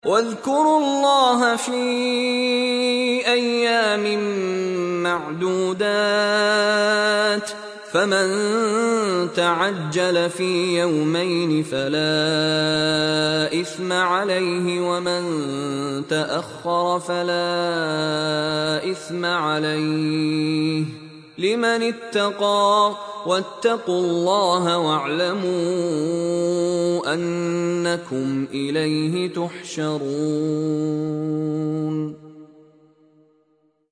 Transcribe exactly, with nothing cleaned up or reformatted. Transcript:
واذكروا الله في أيام معدودات فمن تعجل في يومين فلا إثم عليه ومن تأخر فلا إثم عليه لمن اتقى واتقوا الله واعلموا أنكم إليه تحشرون.